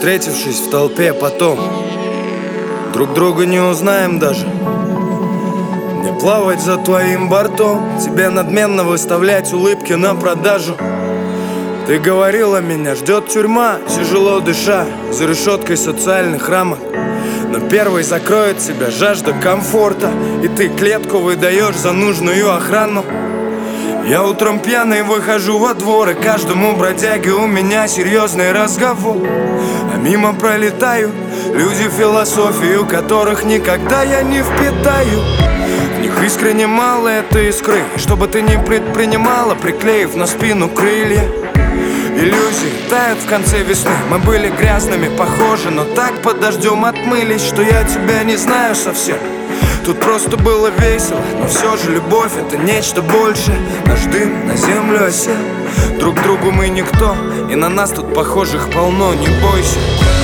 Встретившись в толпе потом, друг друга не узнаем даже. Мне плавать за твоим бортом, тебе надменно выставлять улыбки на продажу. Ты говорила, меня ждет тюрьма, тяжело дыша, за решеткой социальных рамок. Но первой закроет тебя жажда комфорта, и ты клетку выдаешь за нужную охрану. Я утром пьяный выхожу во двор, и каждому бродяге у меня серьезный разговор. А мимо пролетают люди, философию которых никогда я не впитаю. В них искренне мало этой искры, чтобы ты не предпринимала, приклеив на спину крылья. Иллюзии тают в конце весны. Мы были грязными, похожи, но так под дождем отмылись, что я тебя не знаю совсем. Тут просто было весело, но все же любовь — это нечто большее. Наш дым на землю осел, друг другу мы никто, и на нас тут похожих полно, не бойся.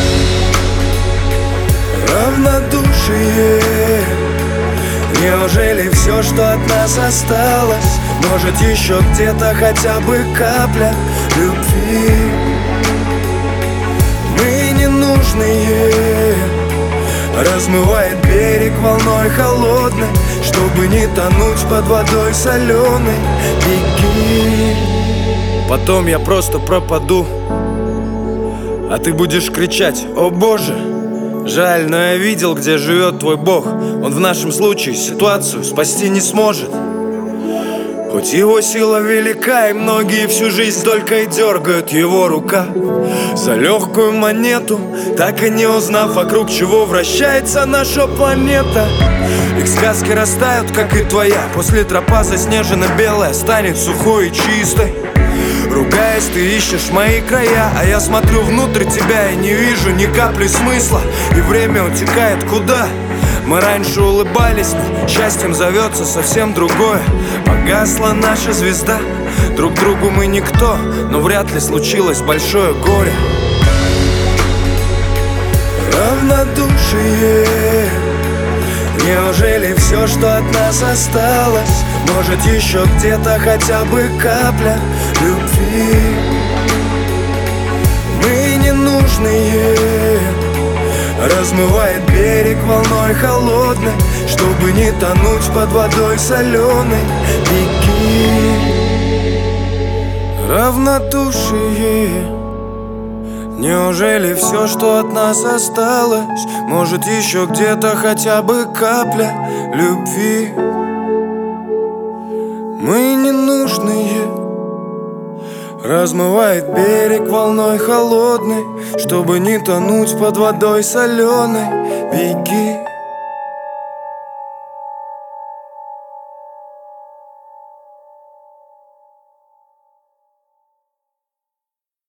Равнодушие, неужели все, что от нас осталось? Может, еще где-то хотя бы капля любви? Мы ненужные, размывает берег волной холодной, чтобы не тонуть под водой соленой. Беги. Потом я просто пропаду, а ты будешь кричать: о боже! Жаль, но я видел, где живет твой Бог. Он в нашем случае ситуацию спасти не сможет. Хоть его сила велика, и многие всю жизнь только и дергают его рука за легкую монету, так и не узнав, вокруг чего вращается наша планета. Их сказки растают, как и твоя. После тропа заснеженно-белая станет сухой и чистой. Ругаясь, ты ищешь мои края, а я смотрю внутрь тебя и не вижу ни капли смысла. И время утекает куда? Мы раньше улыбались, но счастьем зовется совсем другое. Погасла наша звезда, друг другу мы никто, но вряд ли случилось большое горе. Равнодушие, неужели все, что от нас осталось? Может, еще где-то хотя бы капля любви? Мы ненужные, размывает берег волной холодной, чтобы не тонуть под водой соленой. Беги. Равнодушие, неужели все, что от нас осталось? Может, еще где-то хотя бы капля любви? Мы ненужные, размывает берег волной холодной, чтобы не тонуть под водой соленой. Беги.